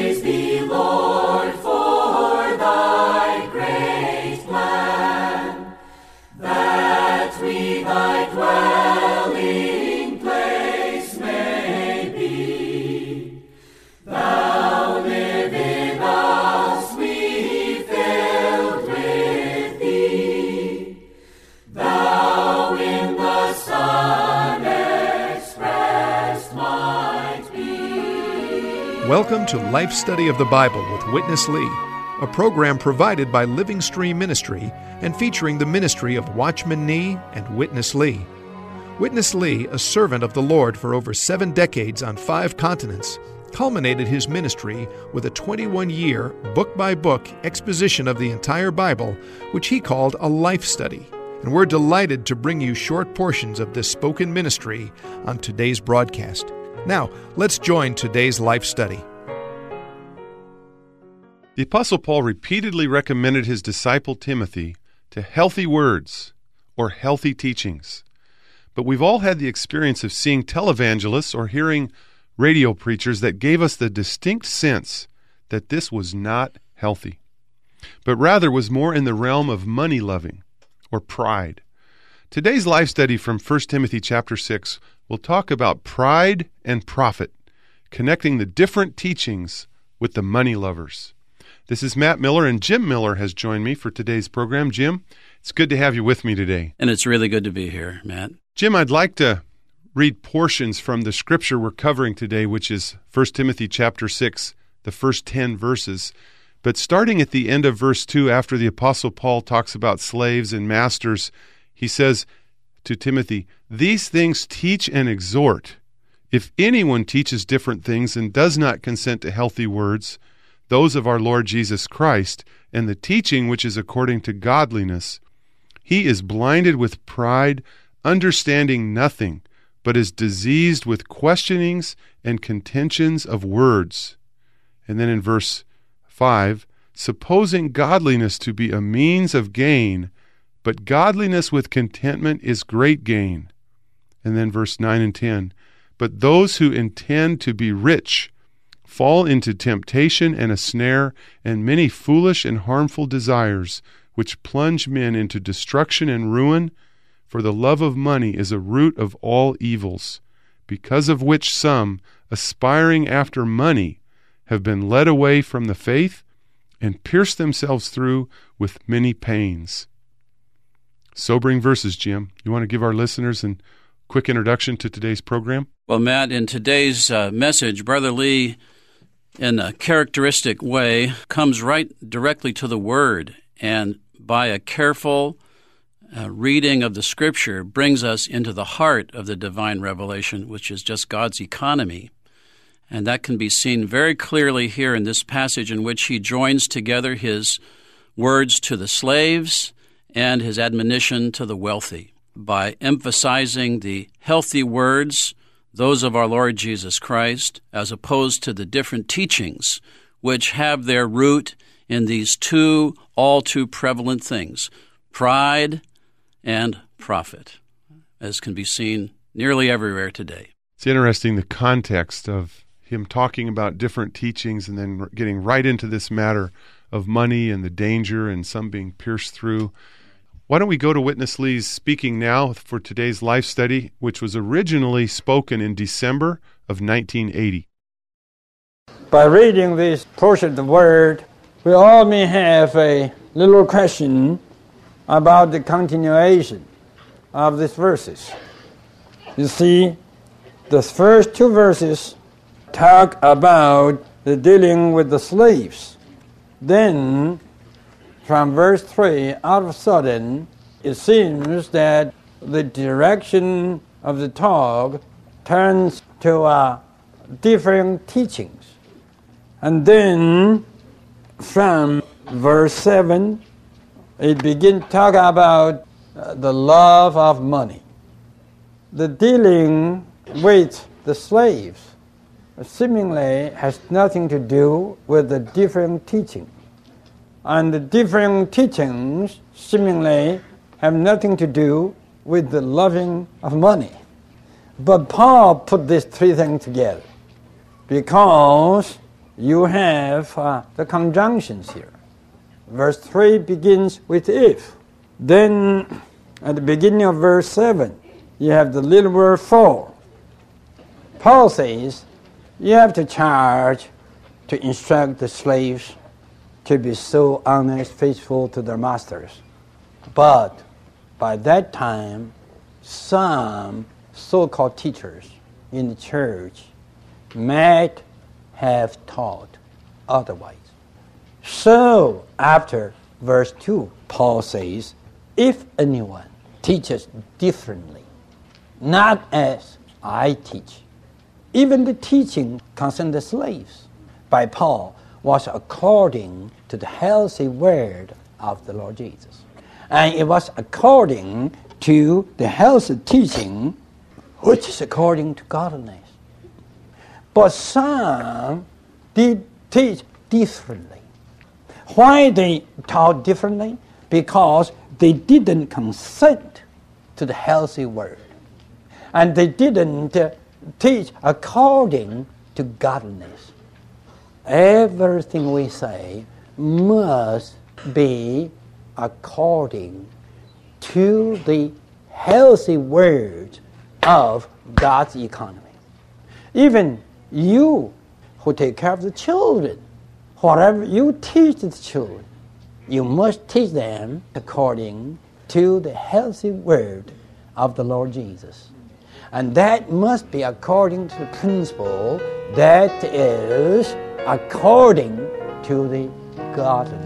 Praise thee, Lord, for thy great plan, that we thy dwelling place may be. Thou live in us, we filled with thee. Thou in the Son expressed might be. Welcome to Life Study of the Bible with Witness Lee, a program provided by Living Stream Ministry and featuring the ministry of Watchman Nee and Witness Lee. Witness Lee, a servant of the Lord for over 7 decades on 5 continents, culminated his ministry with a 21-year, book-by-book exposition of the entire Bible, which he called a life study. And we're delighted to bring you short portions of this spoken ministry on today's broadcast. Now, let's join today's life study. The Apostle Paul repeatedly recommended his disciple Timothy to healthy words or healthy teachings. But we've all had the experience of seeing televangelists or hearing radio preachers that gave us the distinct sense that this was not healthy, but rather was more in the realm of money-loving or pride. Today's life study from 1 Timothy chapter 6 will talk about pride and profit, connecting the different teachings with the money lovers. This is Matt Miller, and Jim Miller has joined me for today's program. Jim, it's good to have you with me today. And it's really good to be here, Matt. Jim, I'd like to read portions from the scripture we're covering today, which is 1 Timothy chapter 6, the first 10 verses. But starting at the end of verse 2, after the Apostle Paul talks about slaves and masters, he says to Timothy, "These things teach and exhort. If anyone teaches different things and does not consent to healthy words, those of our Lord Jesus Christ, and the teaching which is according to godliness, he is blinded with pride, understanding nothing, but is diseased with questionings and contentions of words." And then in verse 5, "Supposing godliness to be a means of gain, but godliness with contentment is great gain." And then verse 9 and 10, "But those who intend to be rich fall into temptation and a snare, and many foolish and harmful desires, which plunge men into destruction and ruin. For the love of money is a root of all evils, because of which some, aspiring after money, have been led away from the faith and pierced themselves through with many pains." Sobering verses, Jim. You want to give our listeners a quick introduction to today's program? Well, Matt, in today's message, Brother Lee, in a characteristic way, comes right directly to the Word, and by a careful reading of the Scripture brings us into the heart of the divine revelation, which is just God's economy. And that can be seen very clearly here in this passage, in which he joins together his words to the slaves and his admonition to the wealthy by emphasizing the healthy words, those of our Lord Jesus Christ, as opposed to the different teachings which have their root in these two all too prevalent things, pride and profit, as can be seen nearly everywhere today. It's interesting, the context of him talking about different teachings and then getting right into this matter of money and the danger and some being pierced through. Why don't we go to Witness Lee's speaking now for today's life study, which was originally spoken in December of 1980. By reading this portion of the Word, we all may have a little question about the continuation of these verses. You see, the first 2 verses talk about the dealing with the slaves. Then, from verse 3, all of a sudden, it seems that the direction of the talk turns to different teachings. And then, from verse 7, it begins to talk about the love of money. The dealing with the slaves seemingly has nothing to do with the different teaching. And the different teachings seemingly have nothing to do with the loving of money. But Paul put these 3 things together because you have the conjunctions here. Verse 3 begins with if. Then at the beginning of verse 7, you have the little word for. Paul says you have to charge to instruct the slaves to be so honest, faithful to their masters. But by that time, some so-called teachers in the church might have taught otherwise. So after verse 2, Paul says, if anyone teaches differently, not as I teach, even the teaching concerning the slaves by Paul was according to the healthy word of the Lord Jesus. And it was according to the healthy teaching, which is according to godliness. But some did teach differently. Why they taught differently? Because they didn't consent to the healthy word. And they didn't teach according to godliness. Everything we say must be according to the healthy words of God's economy. Even you who take care of the children, whatever you teach the children, you must teach them according to the healthy word of the Lord Jesus. And that must be according to the principle that is according to the godliness.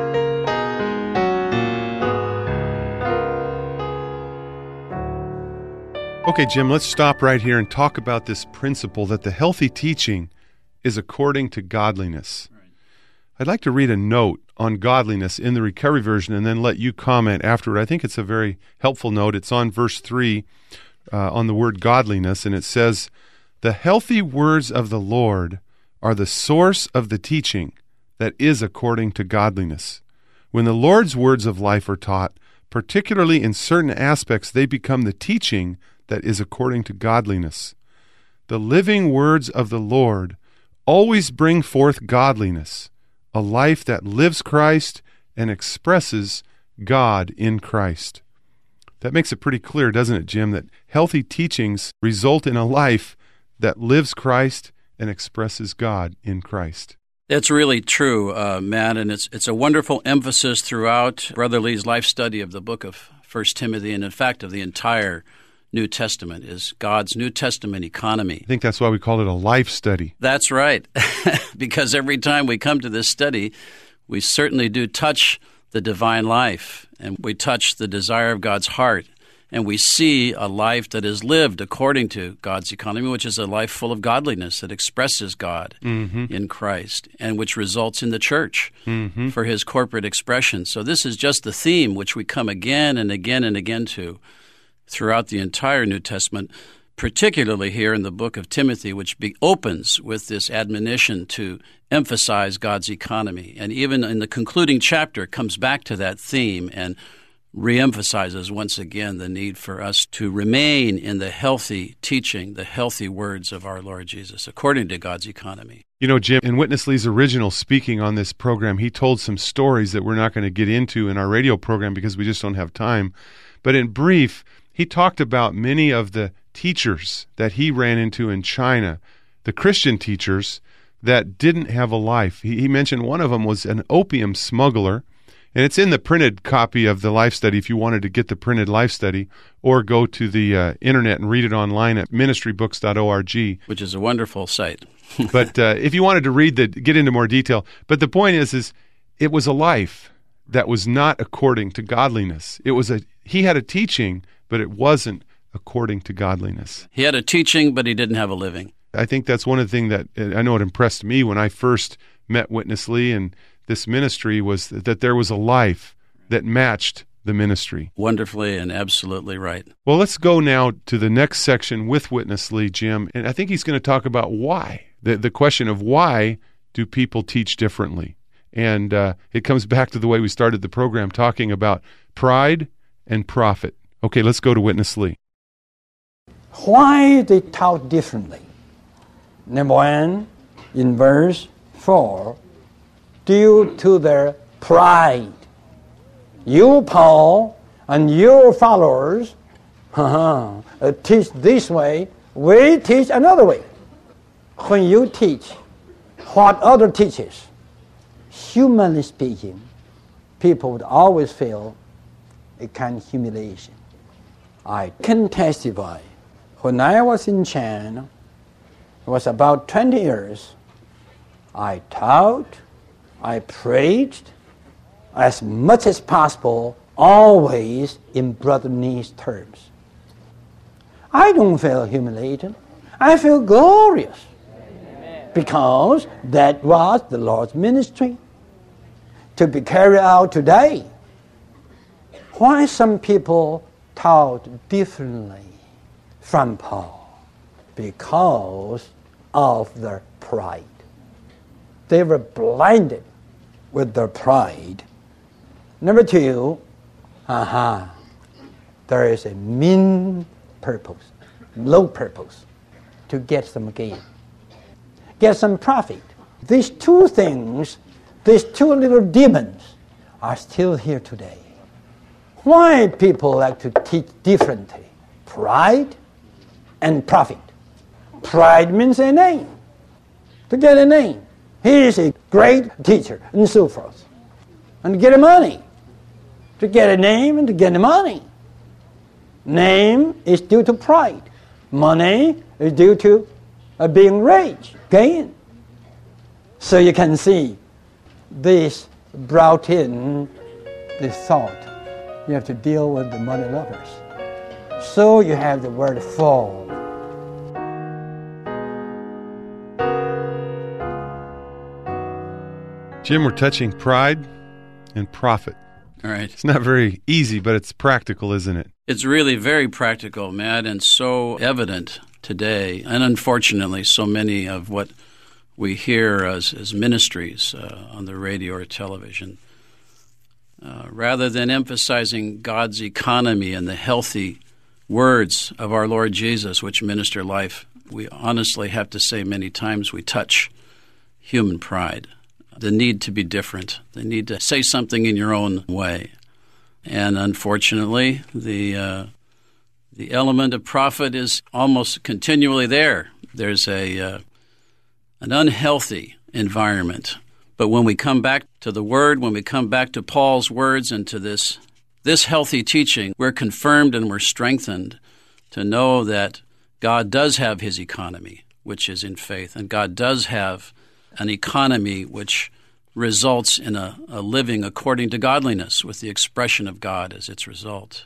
Okay, Jim, let's stop right here and talk about this principle that the healthy teaching is according to godliness. Right. I'd like to read a note on godliness in the Recovery Version and then let you comment afterward. I think it's a very helpful note. It's on verse 3 on the word godliness, and it says, "The healthy words of the Lord are the source of the teaching that is according to godliness. When the Lord's words of life are taught, particularly in certain aspects, they become the teaching that is according to godliness. The living words of the Lord always bring forth godliness, a life that lives Christ and expresses God in Christ." That makes it pretty clear, doesn't it, Jim, that healthy teachings result in a life that lives Christ and expresses God in Christ. That's really true, Matt, and it's a wonderful emphasis throughout Brother Lee's life study of the book of 1 Timothy, and in fact of the entire New Testament, is God's New Testament economy. I think that's why we call it a life study. That's right, because every time we come to this study, we certainly do touch the divine life, and we touch the desire of God's heart, and we see a life that is lived according to God's economy, which is a life full of godliness that expresses God in Christ, and which results in the church for His corporate expression. So this is just the theme which we come again and again and again to throughout the entire New Testament, particularly here in the book of Timothy, which opens with this admonition to emphasize God's economy. And even in the concluding chapter, comes back to that theme and reemphasizes once again the need for us to remain in the healthy teaching, the healthy words of our Lord Jesus, according to God's economy. You know, Jim, in Witness Lee's original speaking on this program, he told some stories that we're not going to get into in our radio program because we just don't have time. But in brief, he talked about many of the teachers that he ran into in China, the Christian teachers that didn't have a life. He mentioned one of them was an opium smuggler, and it's in the printed copy of the life study if you wanted to get the printed life study, or go to the internet and read it online at ministrybooks.org. Which is a wonderful site. But if you wanted to get into more detail. But the point is it was a life that was not according to godliness. He had a teaching, but it wasn't according to godliness. He had a teaching, but he didn't have a living. I think that's one of the things that I know it impressed me when I first met Witness Lee and this ministry was that there was a life that matched the ministry. Wonderfully and absolutely right. Well, let's go now to the next section with Witness Lee, Jim, and I think he's going to talk about why, the question of why do people teach differently? And it comes back to the way we started the program, talking about pride and profit. Okay, let's go to Witness Lee. Why they taught differently? Number one, in verse fall due to their pride. You, Paul, and your followers teach this way, we teach another way. When you teach what other teaches, humanly speaking, people would always feel a kind of humiliation. I can testify. When I was in China, it was about 20 years, I taught, I preached, as much as possible, always in brotherly terms. I don't feel humiliated. I feel glorious. Amen. Because that was the Lord's ministry to be carried out today. Why some people taught differently from Paul? Because of their pride. They were blinded with their pride. Number two, there is a mean purpose, low purpose, to get some gain, get some profit. These two things, these two little demons are still here today. Why people like to teach differently? Pride and profit. Pride means a name, to get a name. He is a great teacher, and so forth. And to get money, to get a name and to get money. Name is due to pride. Money is due to being rich, gain. So you can see this brought in the thought. You have to deal with the money lovers. So you have the word fall. Jim, we're touching pride and profit. All right. It's not very easy, but it's practical, isn't it? It's really very practical, Matt, and so evident today. And unfortunately, so many of what we hear as ministries on the radio or television, rather than emphasizing God's economy and the healthy words of our Lord Jesus, which minister life, we honestly have to say many times we touch human pride. The need to be different, the need to say something in your own way. And unfortunately, the element of profit is almost continually there. There's an unhealthy environment. But when we come back to the Word, when we come back to Paul's words and to this healthy teaching, we're confirmed and we're strengthened to know that God does have His economy, which is in faith, and God does have an economy which results in a living according to godliness with the expression of God as its result.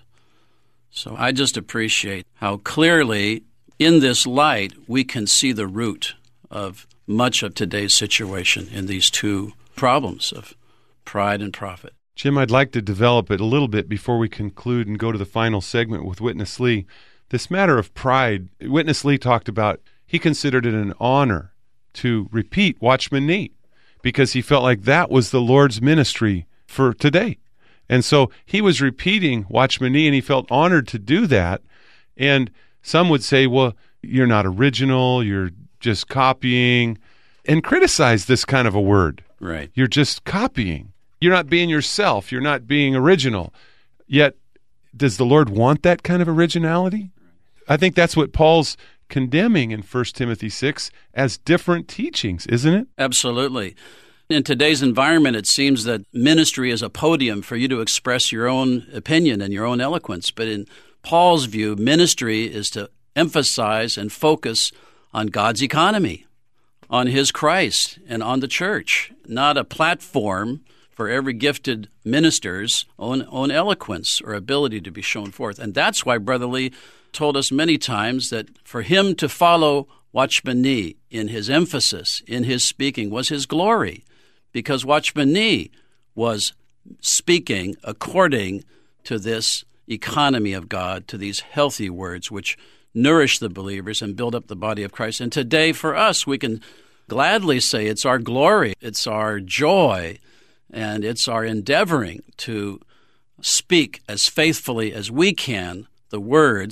So I just appreciate how clearly in this light we can see the root of much of today's situation in these two problems of pride and profit. Jim, I'd like to develop it a little bit before we conclude and go to the final segment with Witness Lee. This matter of pride, Witness Lee talked about, he considered it an honor to repeat Watchman Nee because he felt like that was the Lord's ministry for today. And so he was repeating Watchman Nee, and he felt honored to do that. And some would say, well, you're not original, you're just copying, and criticize this kind of a word. Right. You're just copying. You're not being yourself. You're not being original. Yet, does the Lord want that kind of originality? I think that's what Paul's condemning in 1 Timothy 6 as different teachings, isn't it? Absolutely. In today's environment, it seems that ministry is a podium for you to express your own opinion and your own eloquence. But in Paul's view, ministry is to emphasize and focus on God's economy, on His Christ, and on the church, not a platform for every gifted minister's own eloquence or ability to be shown forth. And that's why Brother Lee told us many times that for him to follow Watchman Nee in his emphasis, in his speaking, was his glory, because Watchman Nee was speaking according to this economy of God, to these healthy words which nourish the believers and build up the body of Christ. And today for us, we can gladly say it's our glory, it's our joy, and it's our endeavoring to speak as faithfully as we can the words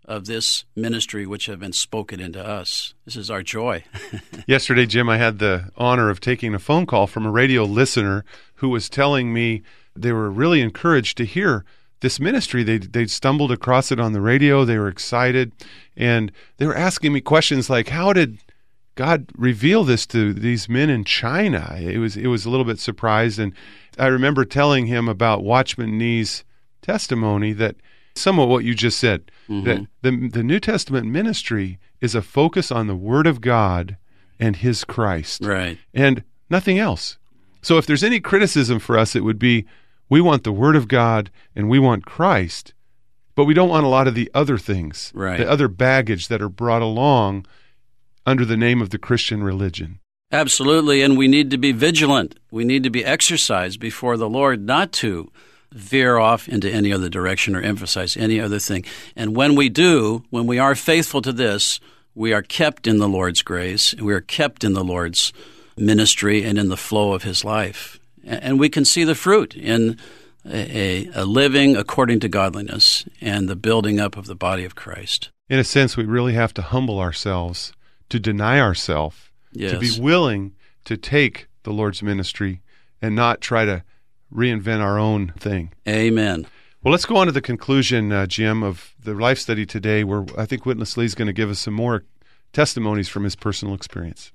of this ministry which have been spoken into us. This is our joy. Yesterday, Jim, I had the honor of taking a phone call from a radio listener who was telling me they were really encouraged to hear this ministry. They'd stumbled across it on the radio. They were excited, and they were asking me questions like, how did God reveal this to these men in China? It was a little bit surprised, and I remember telling him about Watchman Nee's testimony, that somewhat what you just said, that the New Testament ministry is a focus on the Word of God and His Christ, Right. and nothing else. So if there's any criticism for us, it would be, we want the Word of God and we want Christ, but we don't want a lot of the other things, Right. the other baggage that are brought along under the name of the Christian religion. Absolutely, and we need to be vigilant. We need to be exercised before the Lord not to veer off into any other direction or emphasize any other thing. And when we do, when we are faithful to this, we are kept in the Lord's grace, we are kept in the Lord's ministry and in the flow of His life. And we can see the fruit in a living according to godliness and the building up of the body of Christ. In a sense, we really have to humble ourselves, to deny ourselves, Yes. to be willing to take the Lord's ministry and not try to reinvent our own thing. Amen. Well, let's go on to the conclusion, Jim, of the life study today, where I think Witness Lee is going to give us some more testimonies from his personal experience.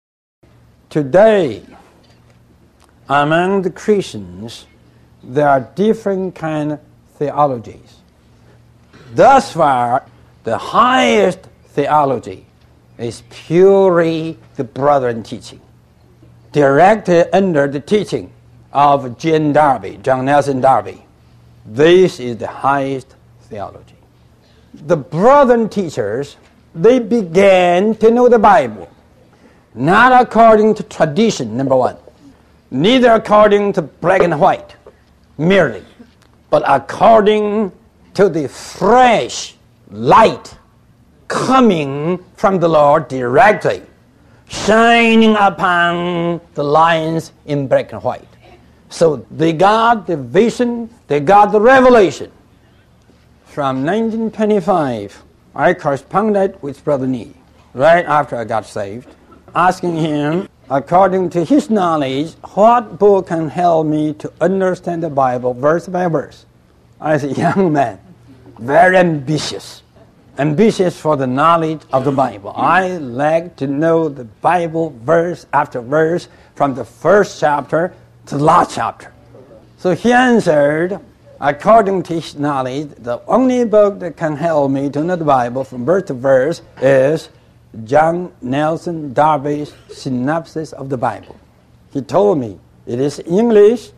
Today, among the Christians, there are different kind of theologies. Thus far, the highest theology is purely the Brethren teaching, directed under the teaching of John Nelson Darby. This is the highest theology. The Brethren teachers, they began to know the Bible, not according to tradition, number one, neither according to black and white merely, but according to the fresh light coming from the Lord directly, shining upon the lines in black and white. So they got the vision, they got the revelation. From 1925, I corresponded with Brother Nee right after I got saved, asking him, according to his knowledge, what book can help me to understand the Bible verse by verse. I said, young man, very ambitious for the knowledge of the Bible. I like to know the Bible verse after verse from the first chapter to the last chapter. So he answered, according to his knowledge, the only book that can help me to know the Bible from verse to verse is John Nelson Darby's Synopsis of the Bible. He told me it is English,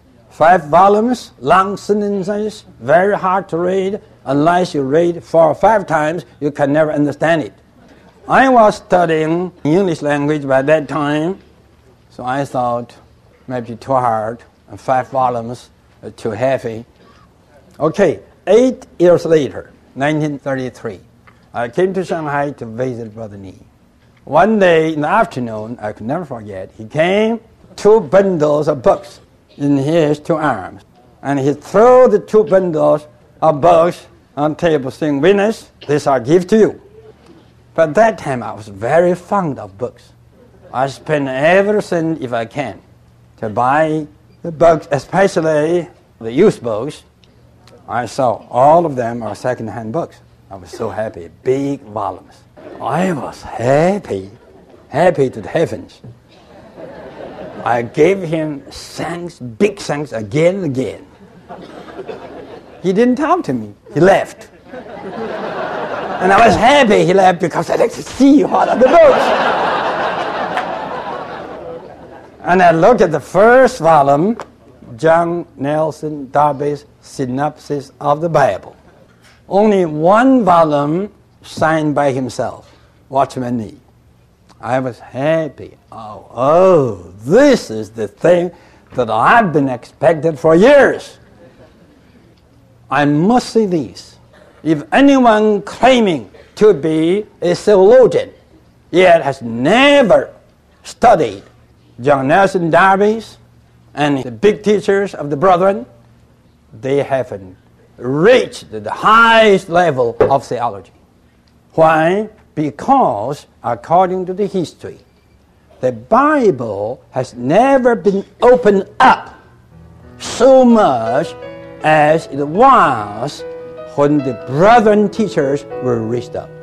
5 volumes, long sentences, very hard to read. Unless you read 4 or 5 times, you can never understand it. I was studying English language by that time, so I thought maybe too hard, and 5 volumes too heavy. Okay, 8 years later, 1933, I came to Shanghai to visit Brother Nee. One day in the afternoon, I could never forget, he came, 2 bundles of books in his 2 arms. And he threw the 2 bundles of books on the table, saying, "Witness, this I give to you." But that time I was very fond of books. I spend every cent if I can to buy the books, especially the used books. I saw all of them are second-hand books. I was so happy, big volumes. I was happy to the heavens. I gave him thanks, big thanks again and again. He didn't talk to me. He left. And I was happy he left because I like to see what are the books. And I looked at the first volume, John Nelson Darby's Synopsis of the Bible. Only 1 volume signed by himself, Watchman Nee. I was happy. Oh, this is the thing that I've been expecting for years. I must say this. If anyone claiming to be a theologian, yet has never studied John Nelson Darby's and the big teachers of the Brethren, they haven't reached the highest level of theology. Why? Because, according to the history, the Bible has never been opened up so much as it was when the brethren teachers were raised up.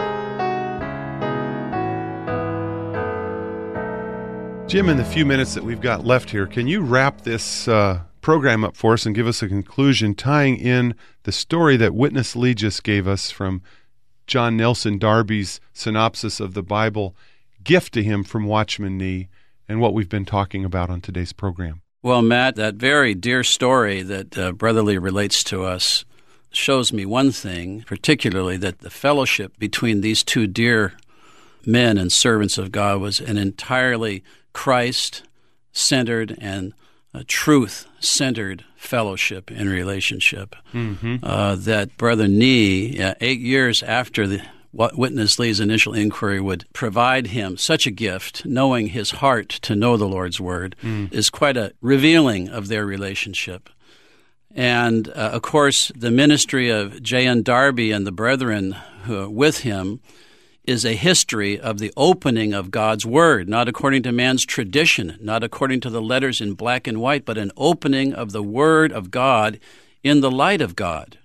Jim, in the few minutes that we've got left here, can you wrap this program up for us and give us a conclusion tying in the story that Witness Lee just gave us from John Nelson Darby's synopsis of the Bible, gift to him from Watchman Nee, and what we've been talking about on today's program? Well, Matt, that very dear story that Brother Lee relates to us shows me one thing, particularly that the fellowship between these two dear men and servants of God was an entirely Christ-centered and truth-centered fellowship and relationship. That Brother Nee, 8 years after Witness Lee's initial inquiry, would provide him such a gift, knowing his heart to know the Lord's Word, is quite a revealing of their relationship. And, of course, the ministry of J.N. Darby and the brethren who are with him is a history of the opening of God's Word, not according to man's tradition, not according to the letters in black and white, but an opening of the Word of God in the light of God.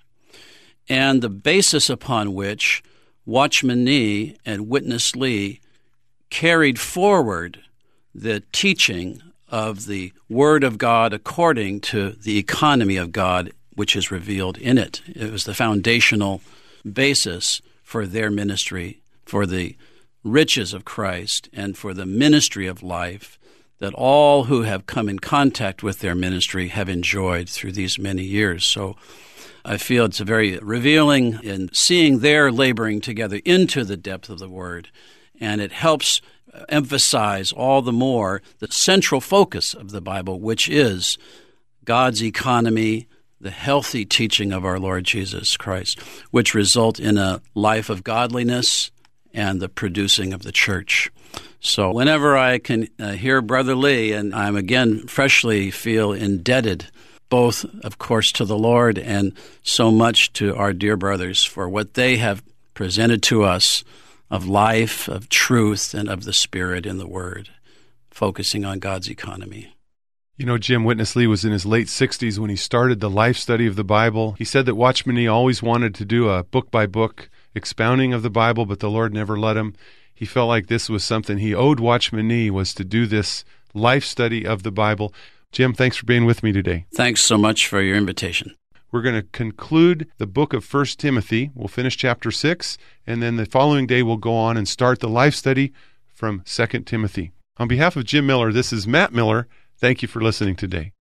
And the basis upon which Watchman Nee and Witness Lee carried forward the teaching of the Word of God according to the economy of God, which is revealed in it. It was the foundational basis for their ministry, for the riches of Christ, and for the ministry of life that all who have come in contact with their ministry have enjoyed through these many years. So I feel it's a very revealing in seeing their laboring together into the depth of the Word, and it helps emphasize all the more the central focus of the Bible, which is God's economy, the healthy teaching of our Lord Jesus Christ, which result in a life of godliness and the producing of the church. So whenever I can hear Brother Lee, and I'm again freshly feel indebted, both, of course, to the Lord and so much to our dear brothers for what they have presented to us of life, of truth, and of the Spirit in the Word, focusing on God's economy. You know, Jim, Witness Lee was in his late 60s when he started the life study of the Bible. He said that Watchman Nee always wanted to do a book-by-book expounding of the Bible, but the Lord never let him. He felt like this was something he owed Watchman Nee, was to do this life study of the Bible. Jim, thanks for being with me today. Thanks so much for your invitation. We're going to conclude the book of 1 Timothy. We'll finish chapter 6, and then the following day we'll go on and start the life study from 2 Timothy. On behalf of Jim Miller, this is Matt Miller. Thank you for listening today.